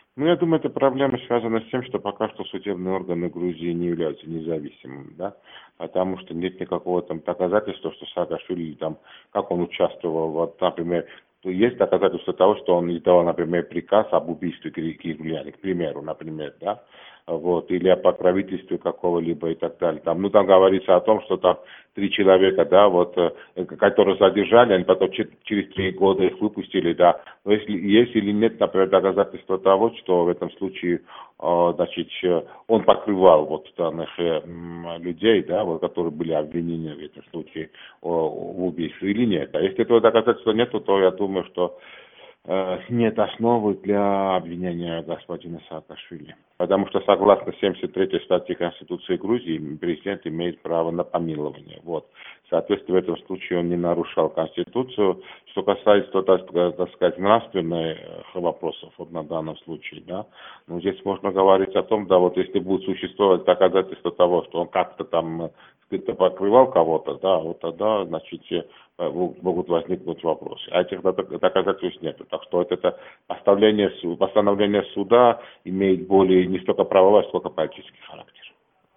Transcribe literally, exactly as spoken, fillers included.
Ну, я думаю, эта проблема связана с тем, что пока что судебные органы Грузии не являются независимыми, да, потому что нет никакого там доказательства, что Саакашвили там, как он участвовал, вот, например, есть доказательства того, что он издавал, например, приказ об убийстве киевляне, к примеру, например, да, вот, или о покровительстве какого-либо и так далее. Там, ну, там говорится о том, что там три человека, да, вот, э, которые задержали, они потом че- через три года их выпустили, да. Но если есть или нет, например, доказательства того, что в этом случае, э, значит, э, он покрывал вот данных э, м, людей, да, вот, которые были обвинены в этом случае о, в убийстве или нет. А если этого доказательства нет, то я думаю, что э, нет основы для обвинения господина Саакашвили. Потому что согласно семьдесят третьей статье Конституции Грузии, президент имеет право на помилование. Вот. Соответственно, в этом случае он не нарушал Конституцию. Что касается, так, так сказать, нравственных вопросов вот на данном случае, да, ну, здесь можно говорить о том, да, вот если будет существовать доказательство того, что он как-то там скрыто покрывал кого-то, да, вот тогда, значит, могут возникнуть вопросы. А этих доказательств нет. Так что вот это постановление, постановление суда имеет более не столько правовой, сколько политический характер.